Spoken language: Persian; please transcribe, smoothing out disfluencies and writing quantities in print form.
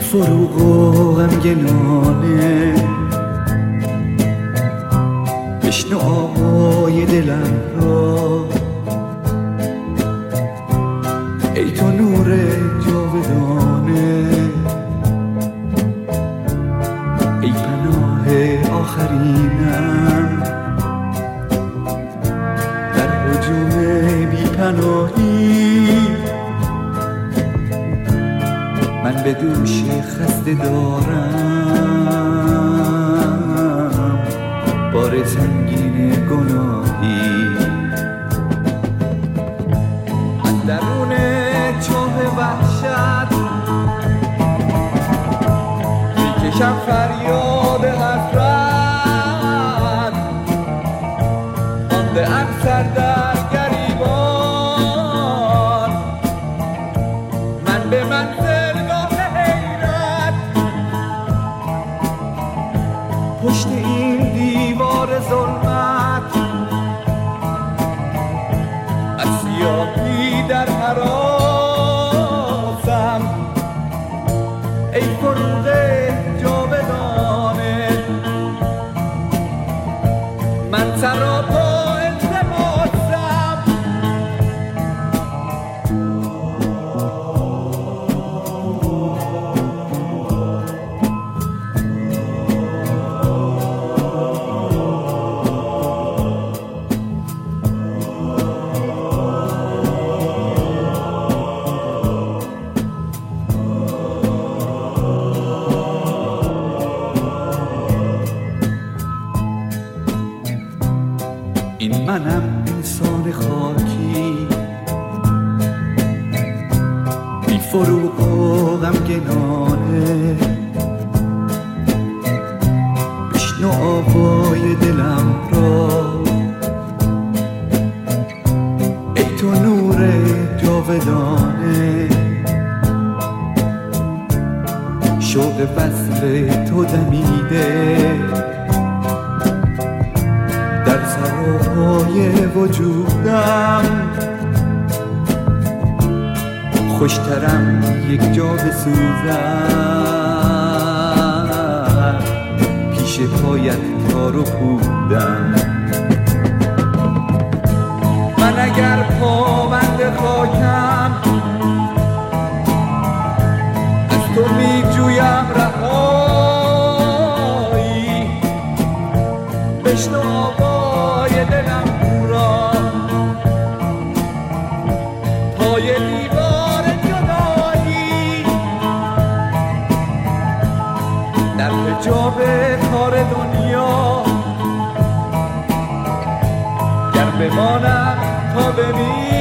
فروغ و غمگنانه، بشنو آوای دلم را، ای تو نور جاودانه، ای پناه آخرینم در هجوم بی پناهی. من به دوش خسته دارم بار سنگین گناهی. از درون چاه وحشت میکشم فریاد حسرت، مانده ام سر در گریبان، من به منزلگاه حیرت. پشت این دیوار ظلمت از سیاهی در هراسم، ای فروغ جاودانه، من سراپا التماسم. این منم انسان خاکی، بی فروغ و غمگنانه، بشنو آوای دلم را، ای تو نور جاودانه، شوق وصل تو دمیده در سراهای وجودم، خوشترم یک جا بسوزم، پیش پایت تار و پودم. من اگر پابند خاکم از تو می جویم رهایی، بشنو آوای دلم را، پای دیوار جدایی، در حجاب کار دنیا گر بمانم تا بمیرم.